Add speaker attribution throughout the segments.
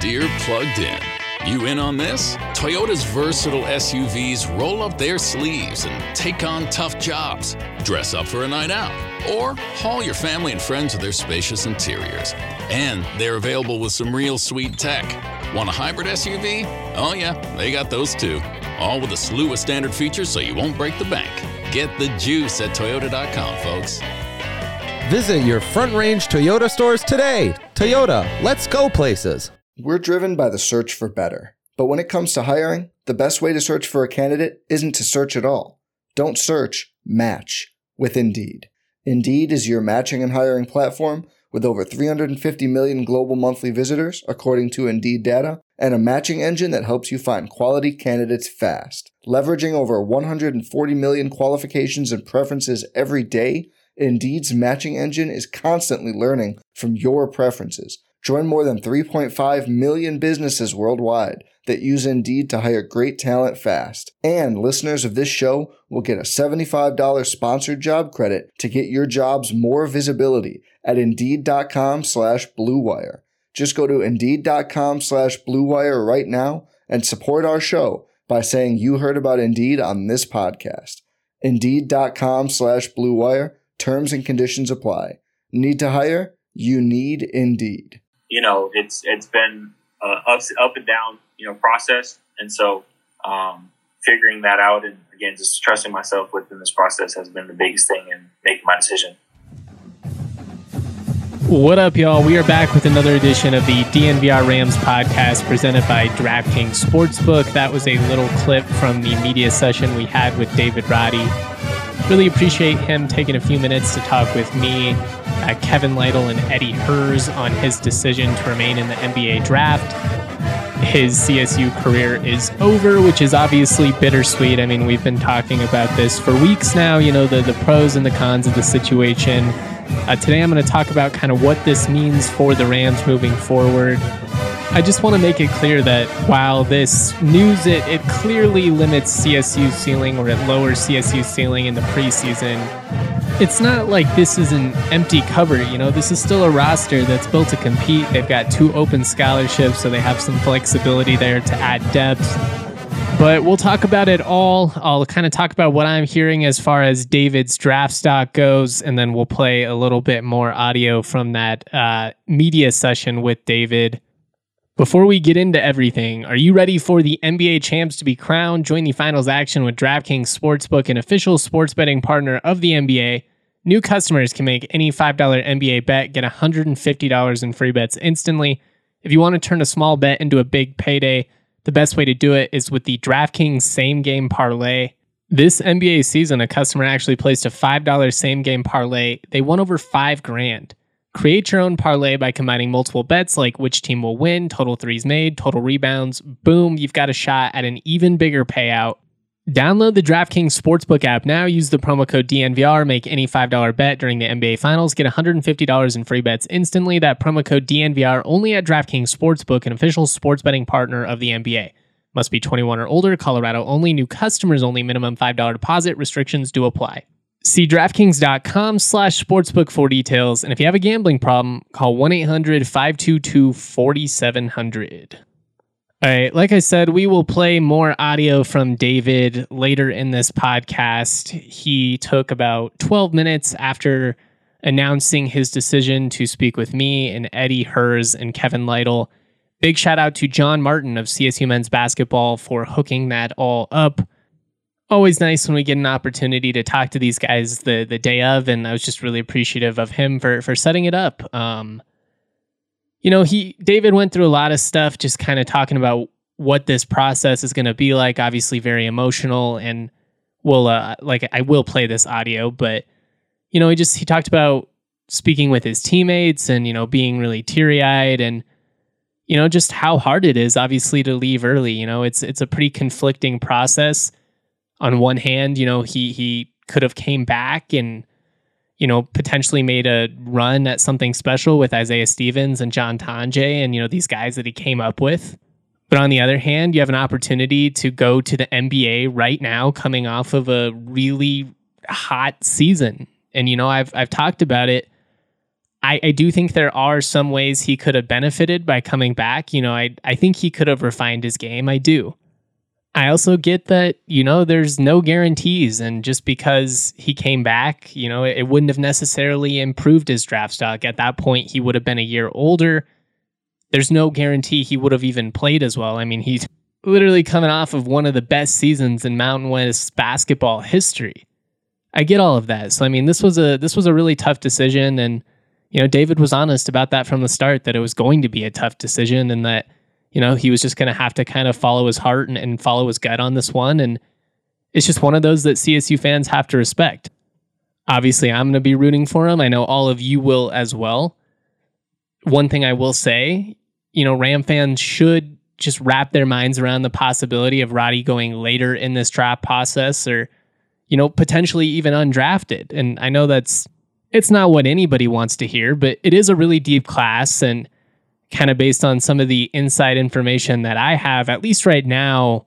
Speaker 1: Deere plugged in. You in on this? Toyota's versatile SUVs roll up their sleeves and take on tough jobs. Dress up for a night out, or haul your family and friends with their spacious interiors. And they're available with some real sweet tech. Want a hybrid SUV? Oh yeah, they got those too. All with a slew of standard features so you won't break the bank. Get the juice at Toyota.com, folks.
Speaker 2: Visit your Front Range Toyota stores today. Toyota, let's go places.
Speaker 3: We're driven by the search for better. But when it comes to hiring, the best way to search for a candidate isn't to search at all. Don't search, match with Indeed. Indeed is your matching and hiring platform with over 350 million global monthly visitors, according to Indeed data, and a matching engine that helps you find quality candidates fast. Leveraging over 140 million qualifications and preferences every day, Indeed's matching engine is constantly learning from your preferences. Join more than 3.5 million businesses worldwide that use Indeed to hire great talent fast. And listeners of this show will get a $75 sponsored job credit to get your jobs more visibility at Indeed.com/Blue Wire. Just go to Indeed.com/Blue Wire right now and support our show by saying you heard about Indeed on this podcast. Indeed.com/Blue Wire. Terms and conditions apply. Need to hire? You need Indeed.
Speaker 4: You know, it's been up and down, process. And so figuring that out and, again, just trusting myself within this process has been the biggest thing in making my decision.
Speaker 5: What up, y'all? We are back with another edition of the DNVR Rams podcast presented by DraftKings Sportsbook. That was a little clip from the media session we had with David Roddy. Really appreciate him taking a few minutes to talk with me, Kevin Lytle, and Eddie Herz on his decision to remain in the NBA draft. His CSU career is over, which is obviously bittersweet. I mean, we've been talking about this for weeks now, the pros and the cons of the situation. Today I'm going to talk about kind of what this means for the Rams moving forward. I just want to make it clear that while this news, it clearly limits CSU's ceiling, or it lowers CSU's ceiling in the preseason, it's not like this is an empty cupboard. This is still a roster that's built to compete. They've got 2 open scholarships, so they have some flexibility there to add depth. But we'll talk about it all. I'll kind of talk about what I'm hearing as far as David's draft stock goes, and then we'll play a little bit more audio from that media session with David. Before we get into everything, are you ready for the NBA champs to be crowned? Join the finals action with DraftKings Sportsbook, an official sports betting partner of the NBA. New customers can make any $5 NBA bet, get $150 in free bets instantly. If you want to turn a small bet into a big payday, the best way to do it is with the DraftKings Same Game Parlay. This NBA season, a customer actually placed a $5 Same Game Parlay. They won over $5,000. Create your own parlay by combining multiple bets like which team will win, total threes made, total rebounds. Boom, you've got a shot at an even bigger payout. Download the DraftKings Sportsbook app now. Use the promo code DNVR. Make any $5 bet during the NBA Finals. Get $150 in free bets instantly. That promo code DNVR only at DraftKings Sportsbook, an official sports betting partner of the NBA. Must be 21 or older. Colorado only. New customers only. Minimum $5 deposit. Restrictions do apply. See DraftKings.com/sportsbook for details. And if you have a gambling problem, call 1-800-522-4700. All right, like I said, we will play more audio from David later in this podcast. He took about 12 minutes after announcing his decision to speak with me and Eddie Herz and Kevin Lytle. Big shout out to John Martin of CSU Men's Basketball for hooking that all up. Always nice when we get an opportunity to talk to these guys the day of, and I was just really appreciative of him for setting it up. David went through a lot of stuff, just kind of talking about what this process is going to be like. Obviously, very emotional, and I will play this audio, but he talked about speaking with his teammates and being really teary-eyed, and just how hard it is, obviously, to leave early. It's a pretty conflicting process. On one hand, he could have came back and, potentially made a run at something special with Isaiah Stevens and John Tonje and, these guys that he came up with. But on the other hand, you have an opportunity to go to the NBA right now, coming off of a really hot season. And, I've talked about it. I do think there are some ways he could have benefited by coming back. I think he could have refined his game. I do. I also get that, there's no guarantees. And just because he came back, it wouldn't have necessarily improved his draft stock. At that point, he would have been a year older. There's no guarantee he would have even played as well. I mean, he's literally coming off of one of the best seasons in Mountain West basketball history. I get all of that. So, I mean, this was a really tough decision. And, David was honest about that from the start, that it was going to be a tough decision and that, he was just going to have to kind of follow his heart and follow his gut on this one. And it's just one of those that CSU fans have to respect. Obviously, I'm going to be rooting for him. I know all of you will as well. One thing I will say, Ram fans should just wrap their minds around the possibility of Roddy going later in this draft process or, potentially even undrafted. And I know it's not what anybody wants to hear, but it is a really deep class. And kind of based on some of the inside information that I have, at least right now,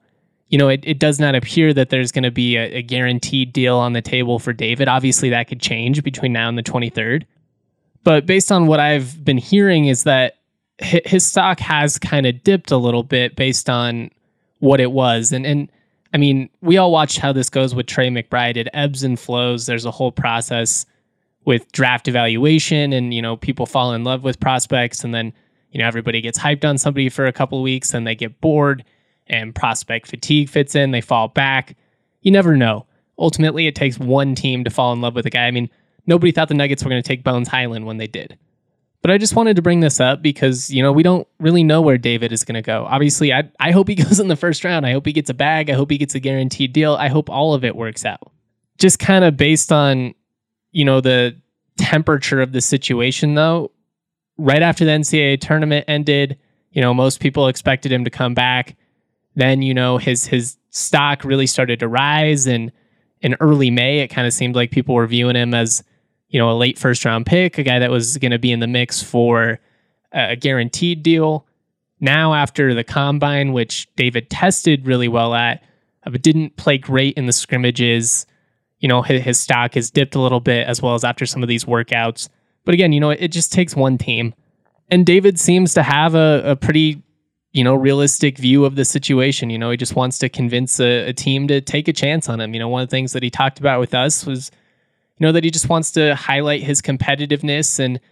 Speaker 5: it does not appear that there's going to be a guaranteed deal on the table for David. Obviously, that could change between now and the 23rd. But based on what I've been hearing is that his stock has kind of dipped a little bit based on what it was. And I mean, we all watched how this goes with Trey McBride. It ebbs and flows. There's a whole process with draft evaluation and, people fall in love with prospects and then, everybody gets hyped on somebody for a couple of weeks and they get bored and prospect fatigue fits in. They fall back. You never know. Ultimately, it takes one team to fall in love with a guy. I mean, nobody thought the Nuggets were going to take Bones Highland when they did. But I just wanted to bring this up because, we don't really know where David is going to go. Obviously, I hope he goes in the first round. I hope he gets a bag. I hope he gets a guaranteed deal. I hope all of it works out. Just kind of based on, the temperature of the situation, though, right after the NCAA tournament ended, most people expected him to come back. Then, his stock really started to rise. And in early May, it kind of seemed like people were viewing him as, a late first round pick, a guy that was going to be in the mix for a guaranteed deal. Now, after the combine, which David tested really well at, but didn't play great in the scrimmages, his stock has dipped a little bit, as well as after some of these workouts. But again, it just takes one team. And David seems to have a pretty, realistic view of the situation. He just wants to convince a team to take a chance on him. One of the things that he talked about with us was, that he just wants to highlight his competitiveness and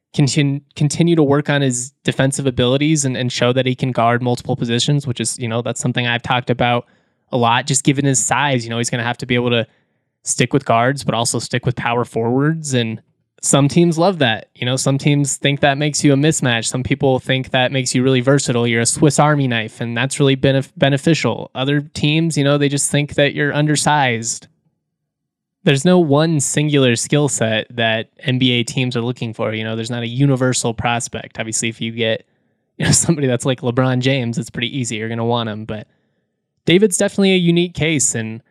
Speaker 5: continue to work on his defensive abilities and show that he can guard multiple positions, which is, that's something I've talked about a lot, just given his size. He's going to have to be able to stick with guards, but also stick with power forwards. And some teams love that. Some teams think that makes you a mismatch. Some people think that makes you really versatile. You're a Swiss Army knife, and that's really beneficial. Other teams, they just think that you're undersized. There's no one singular skill set that NBA teams are looking for. There's not a universal prospect. Obviously, if you get somebody that's like LeBron James, it's pretty easy. You're going to want him. But David's definitely a unique case, and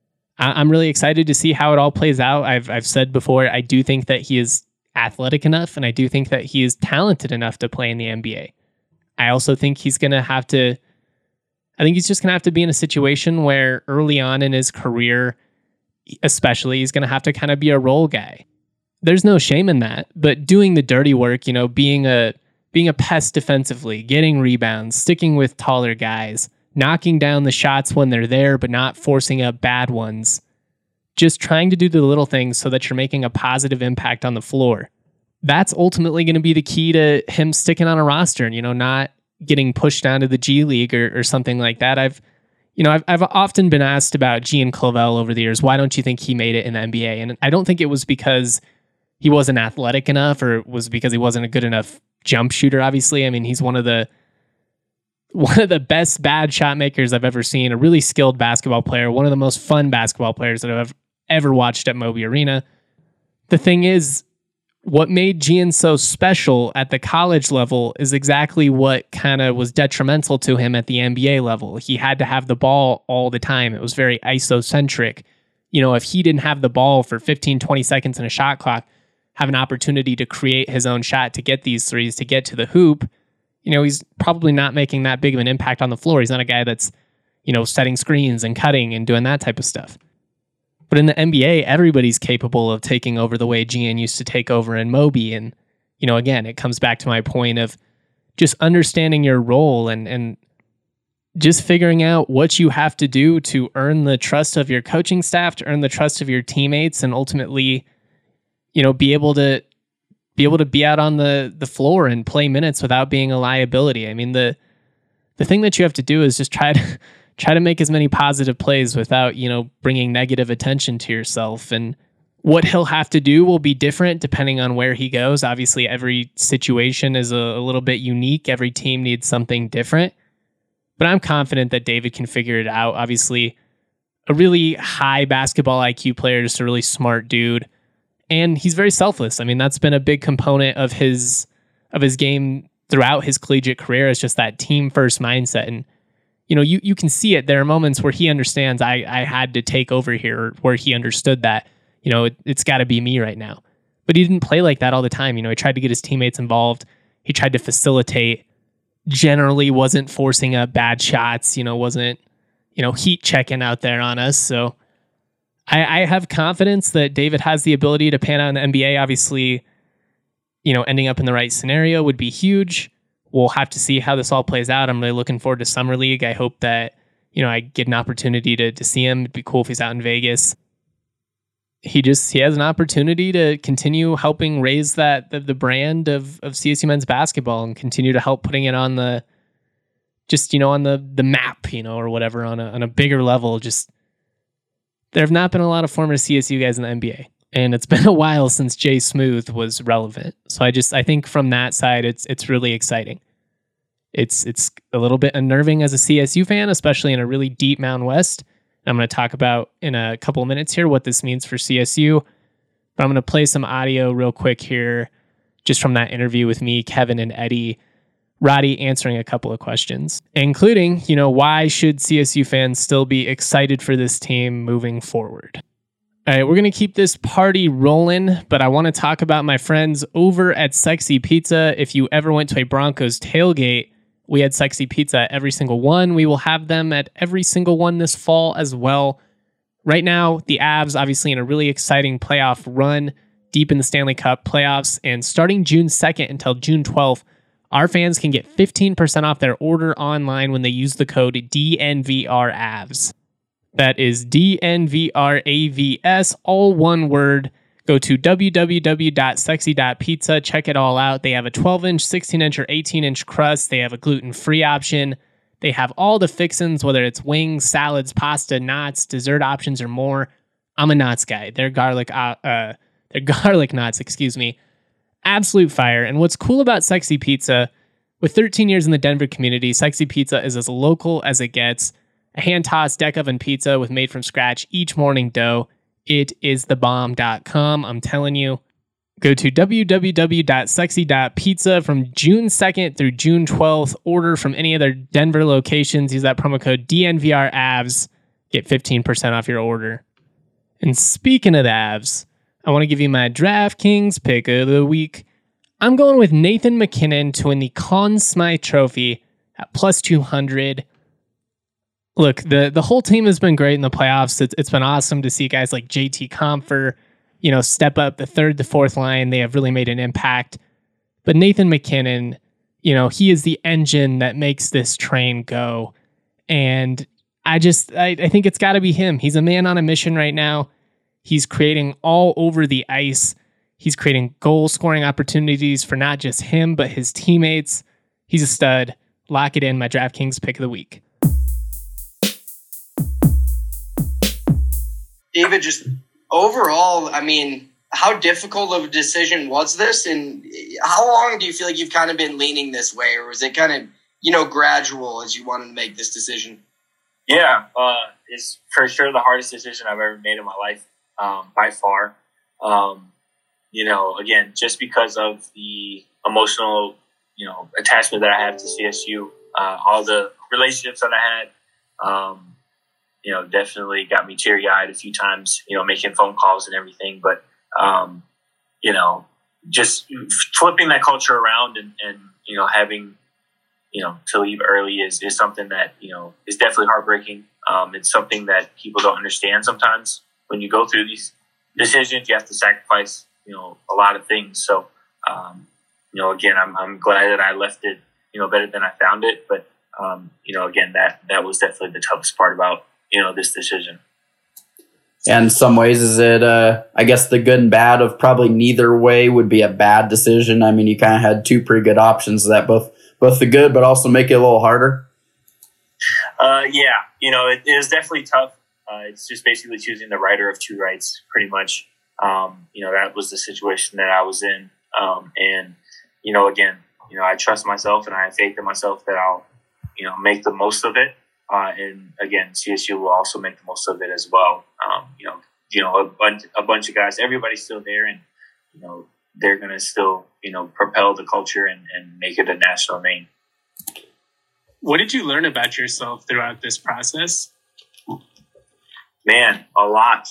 Speaker 5: I'm really excited to see how it all plays out. I've said before, I do think that he is athletic enough, and I do think that he is talented enough to play in the NBA. I also think he's just going to have to be in a situation where early on in his career, especially, he's going to have to kind of be a role guy. There's no shame in that, but doing the dirty work, being a pest defensively, getting rebounds, sticking with taller guys, knocking down the shots when they're there, but not forcing up bad ones. Just trying to do the little things so that you're making a positive impact on the floor. That's ultimately going to be the key to him sticking on a roster and, not getting pushed down to the G League or something like that. I've often been asked about Gian Clavel over the years. Why don't you think he made it in the NBA? And I don't think it was because he wasn't athletic enough or it was because he wasn't a good enough jump shooter, obviously. I mean, he's one of the best bad shot makers I've ever seen, a really skilled basketball player, one of the most fun basketball players that I've ever watched at Moby Arena. The thing is, what made Gian so special at the college level is exactly what kind of was detrimental to him at the NBA level. He had to have the ball all the time. It was very isocentric. If he didn't have the ball for 15, 20 seconds in a shot clock, have an opportunity to create his own shot, to get these threes, to get to the hoop, he's probably not making that big of an impact on the floor. He's not a guy that's, setting screens and cutting and doing that type of stuff. But in the NBA, everybody's capable of taking over the way Gian used to take over in Moby. And, again, it comes back to my point of just understanding your role and just figuring out what you have to do to earn the trust of your coaching staff, to earn the trust of your teammates, and ultimately, be able to be out on the floor and play minutes without being a liability. I mean, the thing that you have to do is just try to make as many positive plays without, bringing negative attention to yourself. And what he'll have to do will be different depending on where he goes. Obviously, every situation is a little bit unique. Every team needs something different. But I'm confident that David can figure it out. Obviously, a really high basketball IQ player, just a really smart dude. And he's very selfless. I mean, that's been a big component of his game throughout his collegiate career. It's just that team first mindset. And, you can see it. There are moments where he understands I had to take over here, where he understood that, it's got to be me right now. But he didn't play like that all the time. He tried to get his teammates involved. He tried to facilitate. Generally wasn't forcing up bad shots, wasn't, heat checking out there on us. So I have confidence that David has the ability to pan out in the NBA. Obviously, ending up in the right scenario would be huge. We'll have to see how this all plays out. I'm really looking forward to Summer League. I hope that, I get an opportunity to see him. It'd be cool if he's out in Vegas. He has an opportunity to continue helping raise the brand of CSU men's basketball and continue to help putting it on the map, or whatever on a bigger level. Just there have not been a lot of former CSU guys in the NBA, and it's been a while since Jay Smooth was relevant. So I think from that side, it's really exciting. It's a little bit unnerving as a CSU fan, especially in a really deep Mountain West. I'm going to talk about in a couple of minutes here what this means for CSU, but I'm going to play some audio real quick here just from that interview with me, Kevin, and Eddie. Roddy answering a couple of questions, including, why should CSU fans still be excited for this team moving forward? All right, we're going to keep this party rolling, but I want to talk about my friends over at Sexy Pizza. If you ever went to a Broncos tailgate, we had Sexy Pizza at every single one. We will have them at every single one this fall as well. Right now, the Avs obviously in a really exciting playoff run deep in the Stanley Cup playoffs. And starting June 2nd until June 12th, our fans can get 15% off their order online when they use the code DNVRAVS. That is DNVRAVS, all one word. Go to www.sexy.pizza. Check it all out. They have a 12-inch, 16-inch, or 18-inch crust. They have a gluten-free option. They have all the fixins, whether it's wings, salads, pasta, knots, dessert options, or more. I'm a knots guy. Their garlic knots, absolute fire. And what's cool about Sexy Pizza, with 13 years in the Denver community, Sexy Pizza is as local as it gets. A hand-tossed deck oven pizza with made-from-scratch each morning dough. It is thebomb.com. I'm telling you, go to www.sexy.pizza from June 2nd through June 12th. Order from any of their Denver locations. Use that promo code DNVRAVS. Get 15% off your order. And speaking of the Avs, I want to give you my DraftKings pick of the week. I'm going with Nathan MacKinnon to win the Conn Smythe Trophy at plus 200. Look, the whole team has been great in the playoffs. It's been awesome to see guys like JT Compher, step up the third to fourth line. They have really made an impact. But Nathan MacKinnon, he is the engine that makes this train go. And I think it's got to be him. He's a man on a mission right now. He's creating all over the ice. He's creating goal scoring opportunities for not just him, but his teammates. He's a stud. Lock it in, my DraftKings pick of the week.
Speaker 6: David, just overall, how difficult of a decision was this? And how long do you feel like you've kind of been leaning this way? Or was it kind of, gradual as you wanted to make this decision?
Speaker 4: Yeah, it's for sure the hardest decision I've ever made in my life, by far. Again, just because of the emotional, attachment that I have to CSU, all the relationships that I had, definitely got me teary-eyed a few times, making phone calls and everything. But, just flipping that culture around and having, to leave early is something that, is definitely heartbreaking. It's something that people don't understand sometimes. When you go through these decisions, you have to sacrifice, a lot of things. So, again, I'm glad that I left it, better than I found it. But, again, that was definitely the toughest part about, this decision.
Speaker 7: And in some ways, is it, I guess the good and bad of probably neither way would be a bad decision. I mean, you kind of had two pretty good options that both the good, but also make it a little harder.
Speaker 4: Yeah, it is definitely tough. It's just basically choosing the righter of two rights, pretty much. That was the situation that I was in. And, again, I trust myself and I have faith in myself that I'll, make the most of it. And again, CSU will also make the most of it as well. A bunch of guys, everybody's still there, and they're going to still propel the culture and make it a national name.
Speaker 5: What did you learn about yourself throughout this process?
Speaker 4: Man, a lot.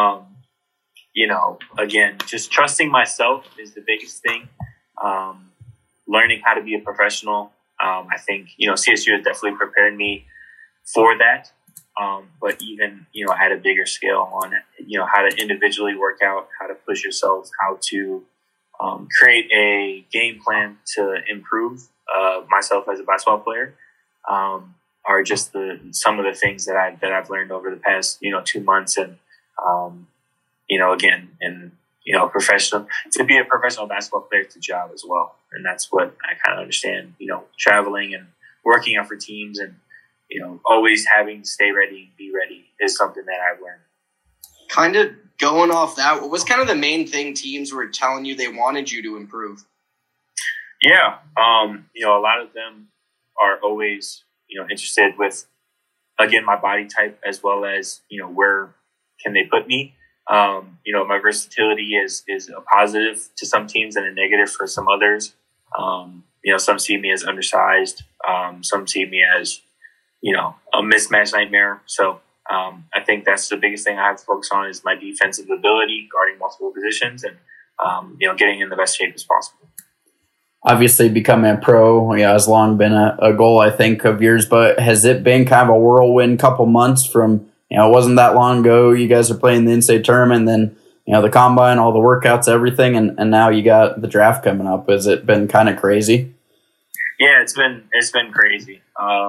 Speaker 4: Again, just trusting myself is the biggest thing. Learning how to be a professional. I think CSU has definitely prepared me for that, but even at a bigger scale on how to individually work out, how to push yourself, how to create a game plan to improve myself as a basketball player, are just some of the things that I've learned over the past 2 months. And again, and professional, to be a professional basketball player, it's a job as well, and that's what I kind of understand. Traveling and working out for teams and always having to stay ready and be ready is something that I've learned.
Speaker 6: Kind of going off that, what was kind of the main thing teams were telling you they wanted you to improve?
Speaker 4: Yeah. A lot of them are always, interested with, again, my body type, as well as, where can they put me? My versatility is a positive to some teams and a negative for some others. Some see me as undersized. Some see me as, a mismatch nightmare. So I think that's the biggest thing I have to focus on is my defensive ability, guarding multiple positions, and, getting in the best shape as possible.
Speaker 7: Obviously, becoming a pro has long been a goal, I think, of yours, but has it been kind of a whirlwind couple months from, it wasn't that long ago, you guys are playing the NCAA tournament, and then, the combine, all the workouts, everything, and now you got the draft coming up. Has it been kind of crazy?
Speaker 4: Yeah, it's been crazy.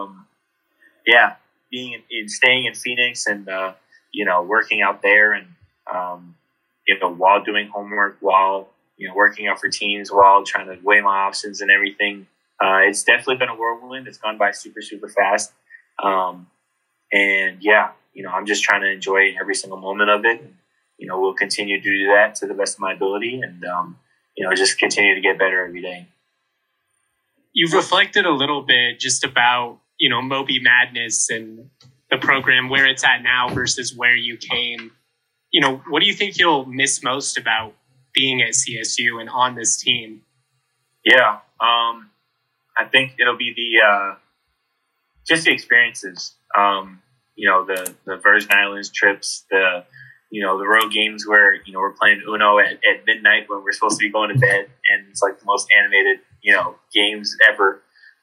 Speaker 4: Staying in Phoenix and, working out there and, while doing homework, while, working out for teams, while trying to weigh my options and everything. It's definitely been a whirlwind. It's gone by super, super fast. I'm just trying to enjoy every single moment of it. We'll continue to do that to the best of my ability and, just continue to get better every day.
Speaker 5: You've reflected a little bit just about, Moby Madness and the program, where it's at now versus where you came. What do you think you'll miss most about being at CSU and on this team?
Speaker 4: Yeah, I think it'll be just the experiences. The Virgin Islands trips, the road games where, we're playing Uno at midnight when we're supposed to be going to bed, and it's like the most animated, games ever.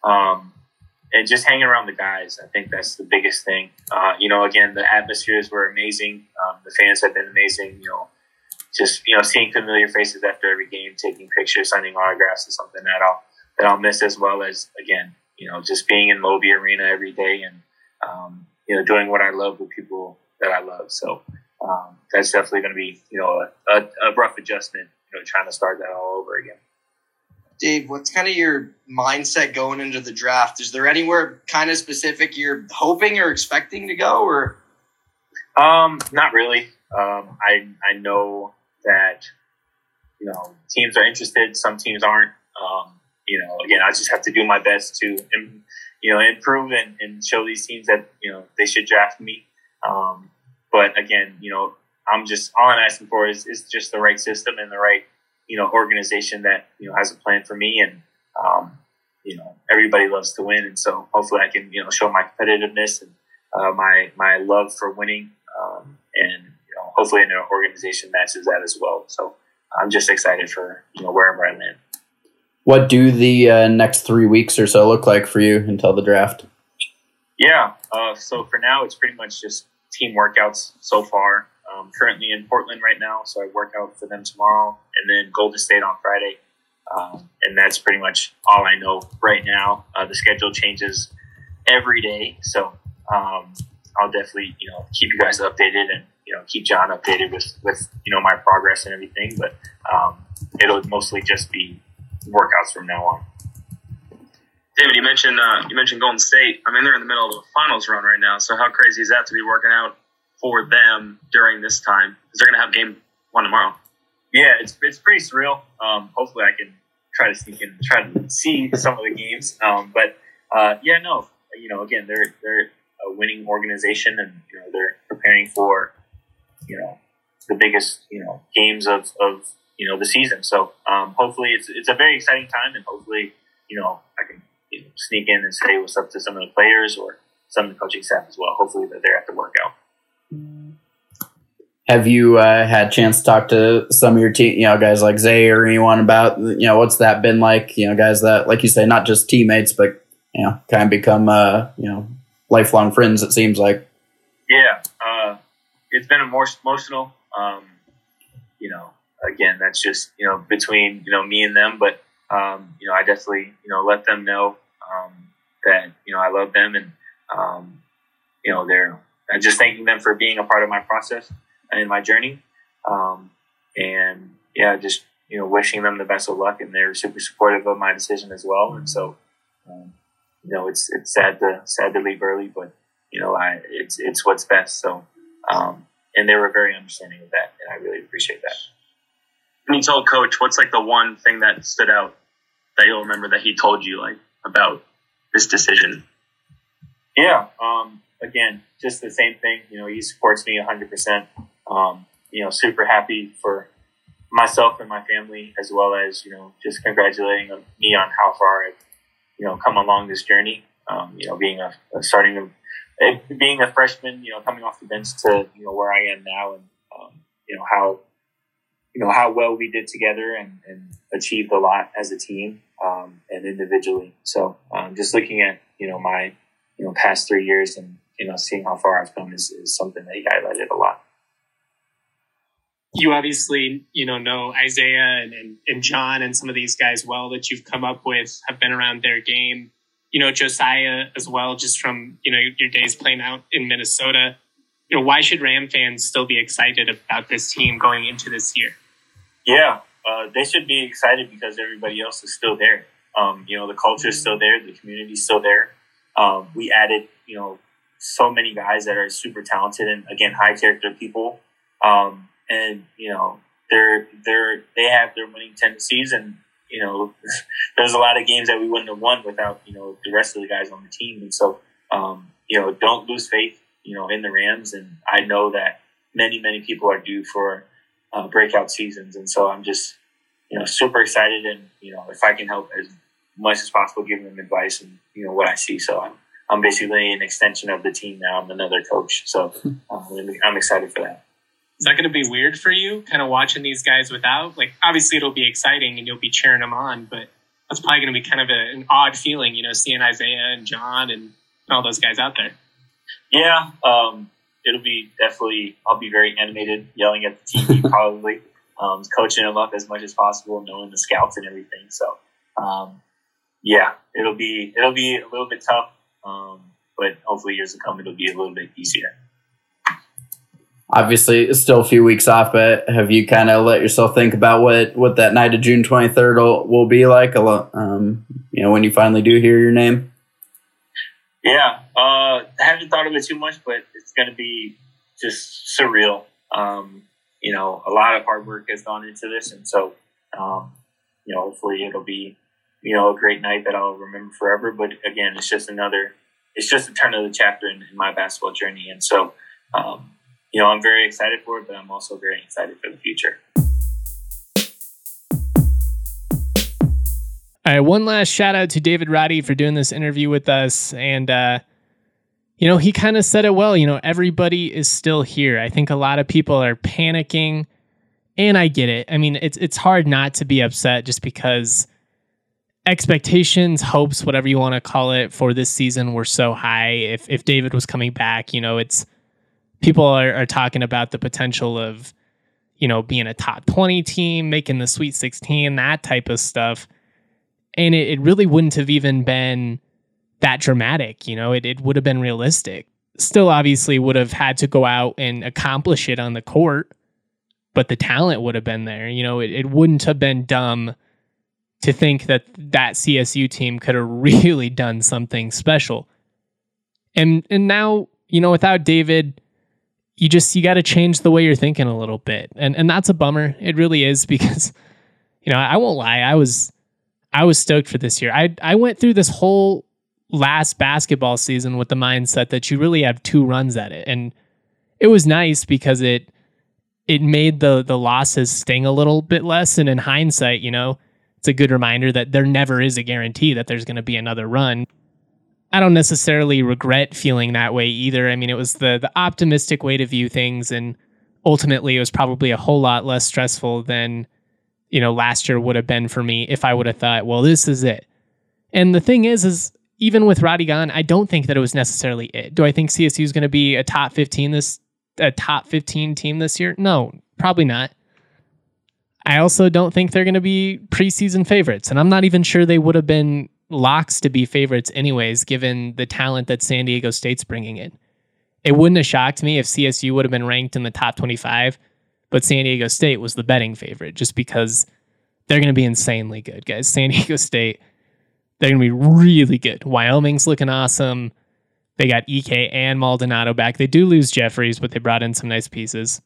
Speaker 4: And just hanging around the guys, I think that's the biggest thing. Again, the atmospheres were amazing. The fans have been amazing. Just seeing familiar faces after every game, taking pictures, signing autographs is something that I'll miss, as well as, again, just being in Moby Arena every day and doing what I love with people that I love. So that's definitely going to be a rough adjustment, trying to start that all over again.
Speaker 6: Dave, what's kind of your mindset going into the draft? Is there anywhere kind of specific you're hoping or expecting to go, or?
Speaker 4: Not really. I know that, teams are interested. Some teams aren't. Again, I just have to do my best to, improve and show these teams that, they should draft me. But again, all I'm asking for is just the right system and the right, organization that, has a plan for me. And, everybody loves to win. And so hopefully I can, show my competitiveness and my love for winning. And, hopefully an organization matches that as well. So I'm just excited for, wherever I land.
Speaker 7: What do the next 3 weeks or so look like for you until the draft?
Speaker 4: Yeah. So for now, it's pretty much just team workouts so far. Currently in Portland right now, so I work out for them tomorrow, and then Golden State on Friday. And that's pretty much all I know right now. The schedule changes every day, so I'll definitely keep you guys updated and keep John updated with my progress and everything. But it'll mostly just be workouts from now on.
Speaker 8: David, you mentioned Golden State. I mean, they're in the middle of a finals run right now. So how crazy is that to be working out for them during this time? Because they're going to have game 1 tomorrow.
Speaker 4: Yeah, it's pretty surreal. Hopefully, I can try to sneak in, try to see some of the games. Again, they're a winning organization, and they're preparing for the biggest games of the season. So hopefully, it's a very exciting time, and hopefully I can sneak in and say what's up to some of the players or some of the coaching staff as well. Hopefully, that they're at the workout.
Speaker 7: Have you had a chance to talk to some of your team, guys like Zay or anyone about, what's that been like? Guys that, like you say, not just teammates, but, kind of become, lifelong friends, it seems like.
Speaker 4: Yeah. It's been emotional. Again, that's just, between, me and them. But, I definitely, let them know that, I love them. And, they're just thanking them for being a part of my process in my journey. Just wishing them the best of luck, and they're super supportive of my decision as well. And so, it's sad to leave early, but it's what's best. So, and they were very understanding of that, and I really appreciate that.
Speaker 8: And you told Coach, what's like the one thing that stood out that you'll remember that he told you about this decision?
Speaker 4: Yeah. Again, just the same thing. He supports me 100%. Super happy for myself and my family, as well as, just congratulating me on how far I've, come along this journey. Being being a freshman, coming off the bench to, where I am now, and, how well we did together and achieved a lot as a team, and individually. So, just looking at, my, past 3 years and, seeing how far I've come is something that he highlighted a lot.
Speaker 5: You obviously, know Isaiah and John and some of these guys well that you've come up with, have been around their game. Josiah as well, just from, your days playing out in Minnesota. Why should Ram fans still be excited about this team going into this year?
Speaker 4: Yeah, they should be excited because everybody else is still there. The culture is still there. The community is still there. We added, so many guys that are super talented and, again, high character people. And they have their winning tendencies, and there's a lot of games that we wouldn't have won without the rest of the guys on the team. And so don't lose faith in the Rams, and I know that many people are due for breakout seasons, and so I'm just super excited, and if I can help as much as possible, giving them advice and what I see. So I'm basically an extension of the team now. I'm another coach, so I'm excited for that.
Speaker 5: Is that going to be weird for you, kind of watching these guys without? Obviously it'll be exciting and you'll be cheering them on, but that's probably going to be kind of an odd feeling, seeing Isaiah and John and all those guys out there.
Speaker 4: Yeah, it'll be definitely, I'll be very animated, yelling at the TV probably, coaching them up as much as possible, knowing the scouts and everything. So, it'll be a little bit tough, but hopefully years to come, it'll be a little bit easier.
Speaker 7: Obviously, it's still a few weeks off, but have you kind of let yourself think about what that night of June 23rd will be like? When you finally do hear your name.
Speaker 4: Yeah, I haven't thought of it too much, but it's going to be just surreal. A lot of hard work has gone into this, and so hopefully it'll be a great night that I'll remember forever. But again, it's just a turn of the chapter in my basketball journey, and so. I'm very excited for it, but I'm also very excited for the future.
Speaker 5: All right, one last shout out to David Roddy for doing this interview with us. And, he kind of said it well. Everybody is still here. I think a lot of people are panicking, and I get it. I mean, it's hard not to be upset just because expectations, hopes, whatever you want to call it, for this season were so high. If David was coming back, it's... People are talking about the potential of, being a top 20 team, making the Sweet 16, that type of stuff. And it really wouldn't have even been that dramatic. It would have been realistic. Still, obviously, would have had to go out and accomplish it on the court, but the talent would have been there. It wouldn't have been dumb to think that CSU team could have really done something special. And now, without David, you got to change the way you're thinking a little bit. And that's a bummer. It really is, because, I won't lie. I was stoked for this year. I went through this whole last basketball season with the mindset that you really have 2 runs at it. And it was nice because it made the losses sting a little bit less. And in hindsight, it's a good reminder that there never is a guarantee that there's going to be another run. I don't necessarily regret feeling that way either. I mean, it was the optimistic way to view things, and ultimately it was probably a whole lot less stressful than, last year would have been for me if I would have thought, well, this is it. And the thing is even with Roddy gone, I don't think that it was necessarily it. Do I think CSU is going to be a top 15 team this year? No, probably not. I also don't think they're going to be preseason favorites, and I'm not even sure they would have been locks to be favorites anyways, given the talent that San Diego State's bringing in. It wouldn't have shocked me if CSU would have been ranked in the top 25, but San Diego State was the betting favorite just because they're going to be insanely good, guys. San Diego State, they're going to be really good. Wyoming's looking awesome. They got EK and Maldonado back. They do lose Jeffries, but they brought in some nice pieces.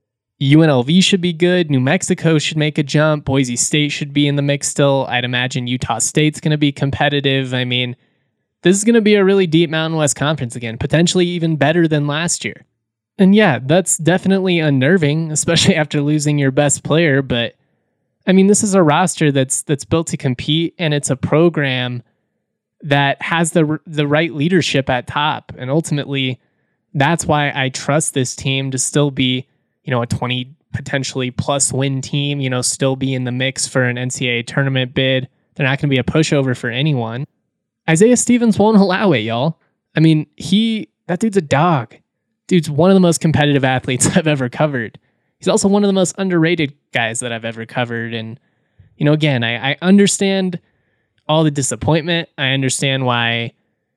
Speaker 5: UNLV should be good. New Mexico should make a jump. Boise State should be in the mix still. I'd imagine Utah State's going to be competitive. I mean, this is going to be a really deep Mountain West Conference again, potentially even better than last year. And yeah, that's definitely unnerving, especially after losing your best player. But I mean, this is a roster that's built to compete, and it's a program that has the right leadership at top. And ultimately, that's why I trust this team to still be, a 20 potentially plus win team, still be in the mix for an NCAA tournament bid. They're not going to be a pushover for anyone. Isaiah Stevens won't allow it, y'all. I mean, that dude's a dog. Dude's one of the most competitive athletes I've ever covered. He's also one of the most underrated guys that I've ever covered. And, again, I understand all the disappointment. I understand why,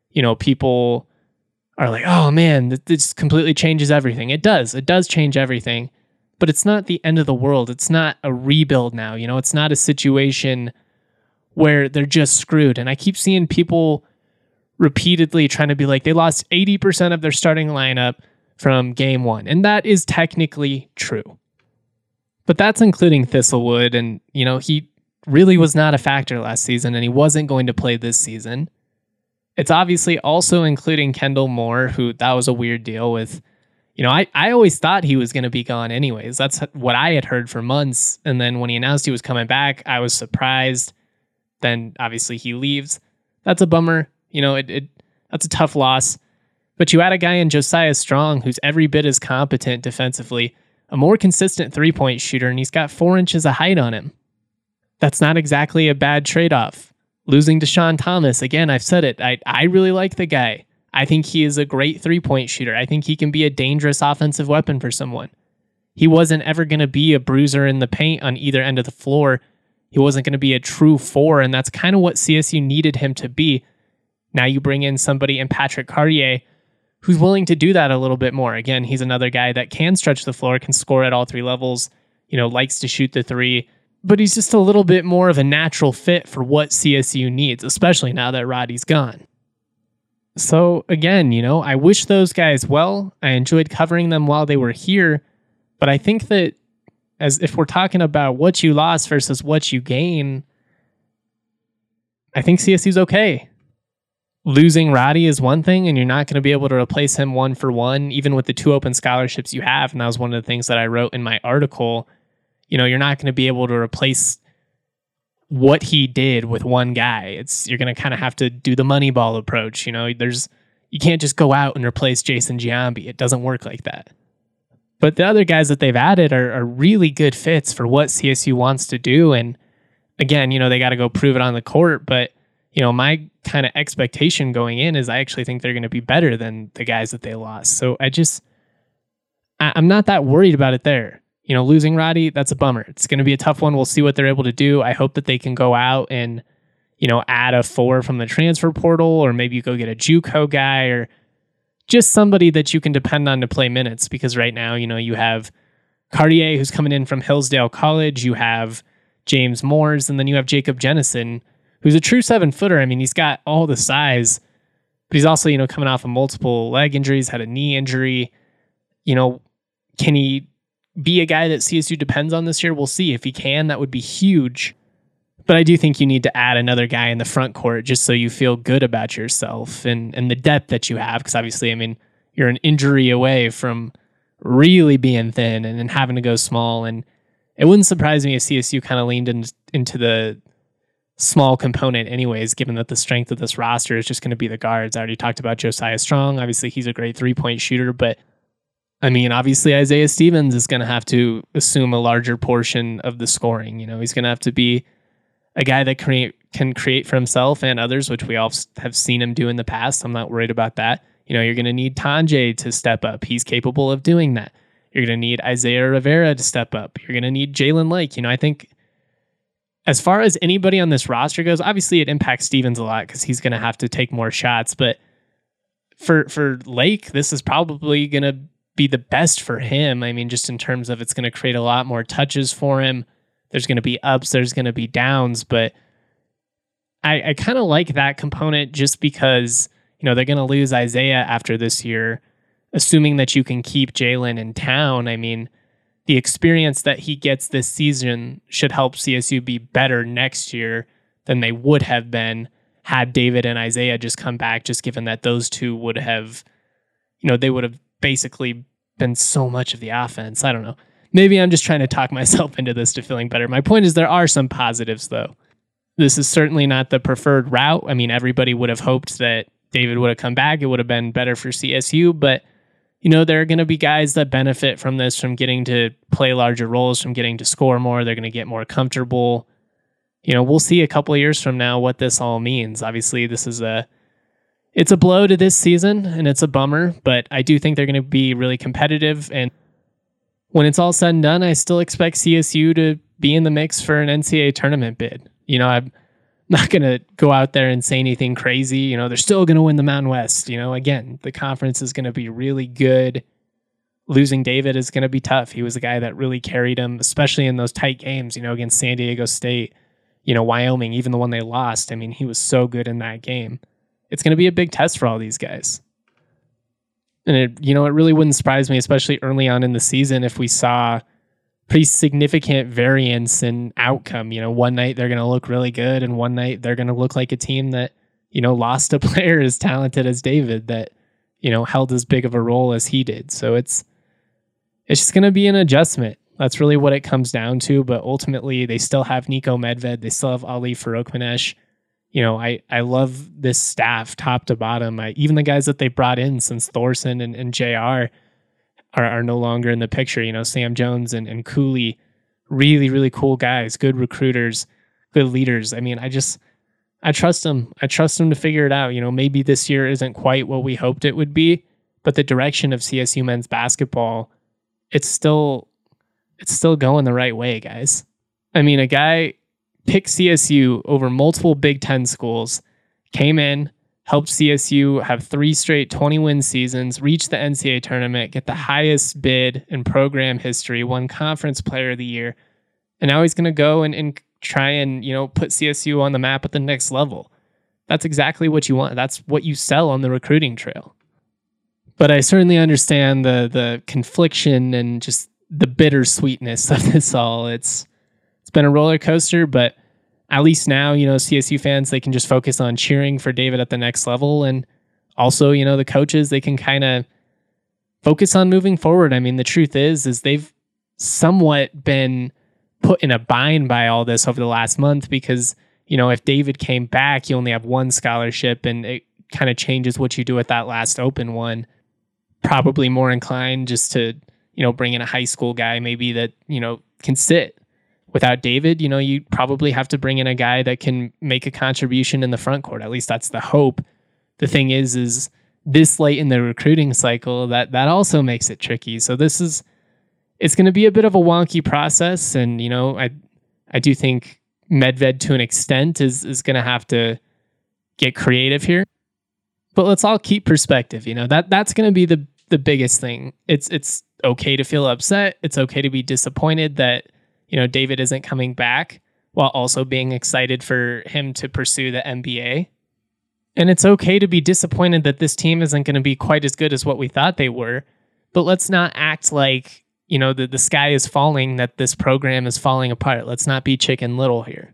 Speaker 5: people are like, oh man, this completely changes everything. It does change everything, but it's not the end of the world. It's not a rebuild now. It's not a situation where they're just screwed. And I keep seeing people repeatedly trying to be like, they lost 80% of their starting lineup from game 1. And that is technically true. But that's including Thistlewood. And, he really was not a factor last season, and he wasn't going to play this season. It's obviously also including Kendall Moore, who that was a weird deal with. I always thought he was going to be gone anyways. That's what I had heard for months. And then when he announced he was coming back, I was surprised. Then obviously he leaves. That's a bummer. That's a tough loss. But you add a guy in Josiah Strong, who's every bit as competent defensively, a more consistent 3-point shooter, and he's got 4 inches of height on him. That's not exactly a bad trade-off. Losing Deshaun Thomas, again, I've said it. I really like the guy. I think he is a great 3-point shooter. I think he can be a dangerous offensive weapon for someone. He wasn't ever going to be a bruiser in the paint on either end of the floor. He wasn't going to be a true 4, and that's kind of what CSU needed him to be. Now you bring in somebody in Patrick Cartier who's willing to do that a little bit more. Again, he's another guy that can stretch the floor, can score at all 3 levels, likes to shoot the 3. But he's just a little bit more of a natural fit for what CSU needs, especially now that Roddy's gone. So again, I wish those guys well. I enjoyed covering them while they were here. But I think that if we're talking about what you lost versus what you gain, I think CSU's okay. Losing Roddy is one thing, and you're not going to be able to replace him 1-for-1, even with the 2 open scholarships you have. And that was one of the things that I wrote in my article. You're not going to be able to replace what he did with one guy. You're going to kind of have to do the Moneyball approach. You can't just go out and replace Jason Giambi. It doesn't work like that. But the other guys that they've added are really good fits for what CSU wants to do. And again, they got to go prove it on the court. But, my kind of expectation going in is I actually think they're going to be better than the guys that they lost. So I'm not that worried about it there. losing Roddy, that's a bummer. It's going to be a tough one. We'll see what they're able to do. I hope that they can go out and, add a 4 from the transfer portal, or maybe you go get a JUCO guy, or just somebody that you can depend on to play minutes. Because right now, you have Cartier, who's coming in from Hillsdale College. You have James Moores, and then you have Jacob Jennison, who's a true 7-footer. I mean, he's got all the size, but he's also, coming off of multiple leg injuries, had a knee injury. Can he be a guy that CSU depends on this year? We'll see. If he can, that would be huge. But I do think you need to add another guy in the front court just so you feel good about yourself and the depth that you have. Because obviously, you're an injury away from really being thin and then having to go small. And it wouldn't surprise me if CSU kind of leaned into the small component anyways, given that the strength of this roster is just going to be the guards. I already talked about Josiah Strong. Obviously, he's a great 3-point shooter, but obviously Isaiah Stevens is going to have to assume a larger portion of the scoring. He's going to have to be a guy that can create for himself and others, which we all have seen him do in the past. I'm not worried about that. You're going to need Tanjay to step up. He's capable of doing that. You're going to need Isaiah Rivera to step up. You're going to need Jalen Lake. I think as far as anybody on this roster goes, obviously it impacts Stevens a lot because he's going to have to take more shots. But for Lake, this is probably going to be the best for him. Just in terms of it's going to create a lot more touches for him. There's going to be ups, there's going to be downs, but I kind of like that component just because, they're going to lose Isaiah after this year, assuming that you can keep Jalen in town. The experience that he gets this season should help CSU be better next year than they would have been had David and Isaiah just come back, just given that those two would have, they would have basically been so much of the offense. I don't know. Maybe I'm just trying to talk myself into this to feeling better. My point is there are some positives, though. This is certainly not the preferred route. Everybody would have hoped that David would have come back. It would have been better for CSU, but there are going to be guys that benefit from this, from getting to play larger roles, from getting to score more. They're going to get more comfortable. We'll see a couple of years from now what this all means. Obviously, this is it's a blow to this season, and it's a bummer, but I do think they're going to be really competitive. And when it's all said and done, I still expect CSU to be in the mix for an NCAA tournament bid. I'm not going to go out there and say anything crazy. They're still going to win the Mountain West. Again, the conference is going to be really good. Losing David is going to be tough. He was the guy that really carried him, especially in those tight games, against San Diego State, Wyoming, even the one they lost. He was so good in that game. It's going to be a big test for all these guys. And it really wouldn't surprise me, especially early on in the season, if we saw pretty significant variance in outcome. One night they're going to look really good, and one night they're going to look like a team that, lost a player as talented as David that, held as big of a role as he did. So it's just going to be an adjustment. That's really what it comes down to. But ultimately, they still have Nico Medved. They still have Ali Farokhmanesh. I love this staff top to bottom. Even the guys that they brought in since Thorson and JR are no longer in the picture. Sam Jones and Cooley, really, really cool guys, good recruiters, good leaders. I trust them. I trust them to figure it out. Maybe this year isn't quite what we hoped it would be, but the direction of CSU men's basketball, it's still going the right way, guys. A guy picked CSU over multiple Big Ten schools, came in, helped CSU have 3 straight 20-win seasons, reach the NCAA tournament, get the highest bid in program history, won Conference Player of the Year, and now he's going to go and try and put CSU on the map at the next level. That's exactly what you want. That's what you sell on the recruiting trail. But I certainly understand the confliction and just the bittersweetness of this all. It's been a roller coaster, but at least now, CSU fans, they can just focus on cheering for David at the next level. And also, the coaches, they can kind of focus on moving forward. The truth is they've somewhat been put in a bind by all this over the last month because, if David came back, you only have one scholarship and it kind of changes what you do with that last open one. Probably more inclined just to, bring in a high school guy maybe that, can sit. Without David, you probably have to bring in a guy that can make a contribution in the front court. At least that's the hope. The thing is this late in the recruiting cycle, that also makes it tricky. So this is it's going to be a bit of a wonky process. And, I do think Medved to an extent is going to have to get creative here. But let's all keep perspective. That's going to be the biggest thing. It's okay to feel upset. It's okay to be disappointed that, David isn't coming back, while also being excited for him to pursue the NBA. And it's okay to be disappointed that this team isn't going to be quite as good as what we thought they were. But let's not act like, the sky is falling, that this program is falling apart. Let's not be Chicken Little here.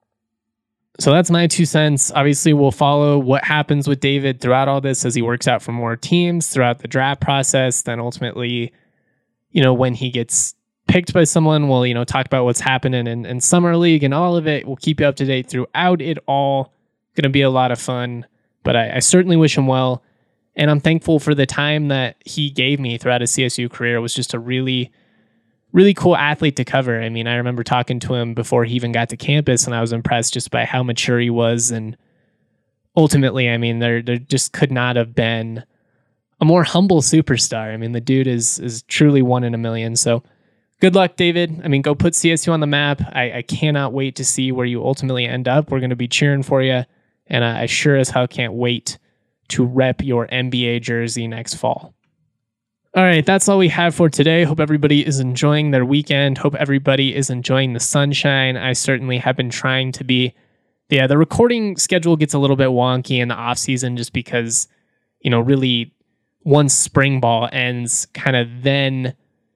Speaker 5: So that's my 2 cents. Obviously, we'll follow what happens with David throughout all this as he works out for more teams throughout the draft process. Then ultimately, when he gets picked by someone, we'll, talk about what's happening in Summer League and all of it. We'll keep you up to date throughout it all. Going to be a lot of fun, but I certainly wish him well. And I'm thankful for the time that he gave me throughout his CSU career. It was just a really, really cool athlete to cover. I mean, I remember talking to him before he even got to campus, and I was impressed just by how mature he was. And ultimately, I mean, there just could not have been a more humble superstar. I mean, the dude is truly one in a million. So good luck, David. I mean, go put CSU on the map. I cannot wait to see where you ultimately end up. We're going to be cheering for you. And I sure as hell can't wait to rep your NBA jersey next fall. All right, that's all we have for today. Hope everybody is enjoying their weekend. Hope everybody is enjoying the sunshine. I certainly have been trying to be. Yeah, the recording schedule gets a little bit wonky in the off season just because, really once spring ball ends, kind of then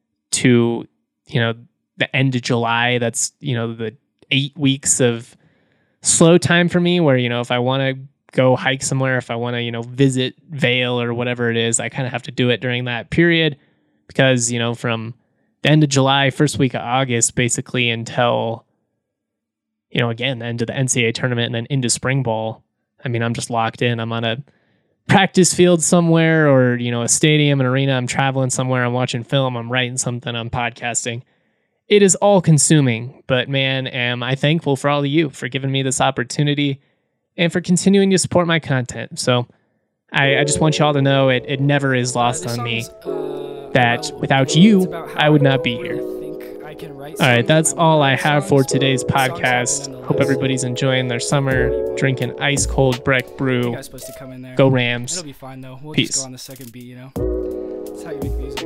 Speaker 5: to, the end of July, that's, the 8 weeks of slow time for me where, if I want to go hike somewhere, if I want to, visit Vail or whatever it is, I kind of have to do it during that period because, from the end of July, first week of August, basically until, again, the end of the NCAA tournament and then into spring ball. I mean, I'm just locked in. I'm on a practice field somewhere or, a stadium, an arena. I'm traveling somewhere. I'm watching film. I'm writing something. I'm podcasting. It is all consuming, but man, am I thankful for all of you for giving me this opportunity and for continuing to support my content. So I just want you all to know it never is lost on me that without you, I would not be here. All right, that's all I have for today's podcast. Hope everybody's enjoying their summer, drinking ice cold Breck Brew. Go Rams.
Speaker 9: It'll be fine though. We'll
Speaker 5: Peace.
Speaker 9: just go on the second beat, That's how you make music.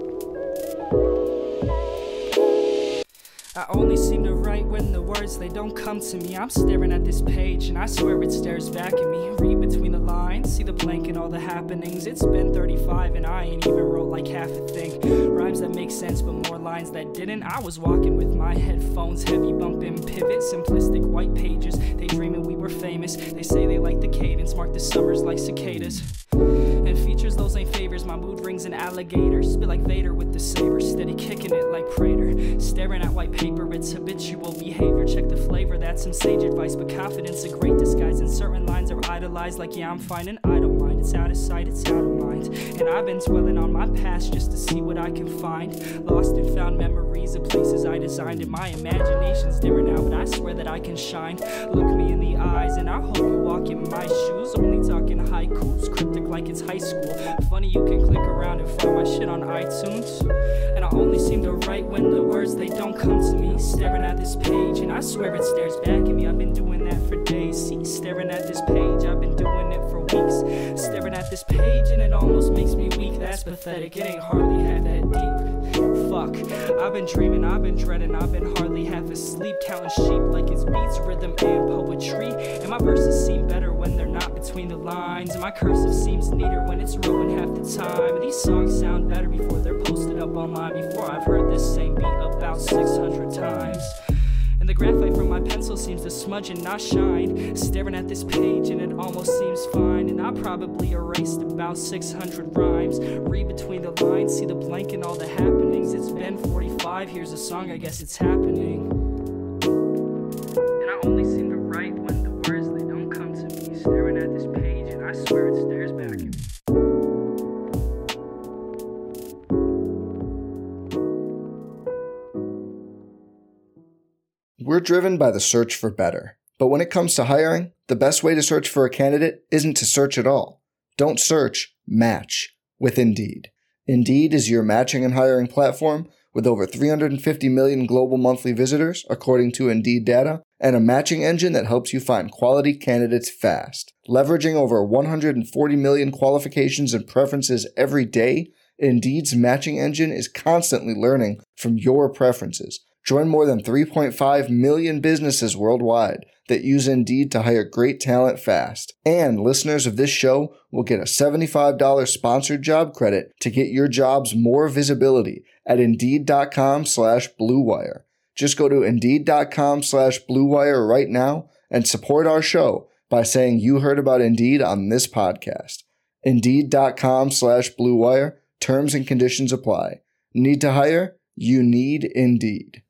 Speaker 9: I only seem to write when the words, they don't come to me. I'm staring at this page and I swear it stares back at me. Read between the lines, see the blank and all the happenings. It's been 35 and I ain't even wrote like half a thing. Rhymes that make sense but more lines that didn't. I was walking with my headphones, heavy bumping pivot, simplistic white pages. They dreaming we were famous. They say they like the cadence, mark the summers like cicadas. And features, those ain't favors. My mood rings an alligator. Spit like Vader with the saber. Steady kicking it like Prater. Staring at white paper, it's habitual behavior. Check the flavor, that's some sage advice. But confidence, a great disguise. And certain lines are idolized. Like, yeah, I'm fine and I don't mind. It's out of sight, it's out of mind. And I've been dwelling on my past just to see what I can find. Lost and found memories of places I designed. And my imagination's different now, but I swear that I can shine. Look me in the eyes and I hope you walk in my shoes. Only talking haikus, cryptic like it's high school. Funny you can click around and find my shit on iTunes. And I only seem to write when the words, they don't come to me. Staring at this page and I swear it stares back at me. I've been doing that for days. See, staring at this page, I've been doing it for weeks. Staring at this page and it almost makes me weak. That's pathetic, it ain't hardly half that deep. Fuck, I've been dreaming, I've been dreading, I've been hardly half asleep. Counting sheep like it's beats, rhythm, and poetry. And my verses seem better when they're not between the lines. And my cursive seems neater when it's ruined half the time. These songs sound better before they're posted up online. Before I've heard this same beat about 600 times. And the graphite from my pencil seems to smudge and not shine. Staring at this page and it almost seems fine. And I probably erased about 600 rhymes. Read between the lines, see the blank and all the happenings. It's been 45, here's a song, I guess it's happening. And I only seem to write when the words, they don't come to me. Staring at this page and I swear it stares back at me.
Speaker 3: We're driven by the search for better. But when it comes to hiring, the best way to search for a candidate isn't to search at all. Don't search, match with Indeed. Indeed is your matching and hiring platform with over 350 million global monthly visitors, according to Indeed data, and a matching engine that helps you find quality candidates fast. Leveraging over 140 million qualifications and preferences every day, Indeed's matching engine is constantly learning from your preferences. Join more than 3.5 million businesses worldwide that use Indeed to hire great talent fast. And listeners of this show will get a $75 sponsored job credit to get your jobs more visibility at Indeed.com/Blue Wire. Just go to Indeed.com/Blue Wire right now and support our show by saying you heard about Indeed on this podcast. Indeed.com/Blue Wire. Terms and conditions apply. Need to hire? You need Indeed.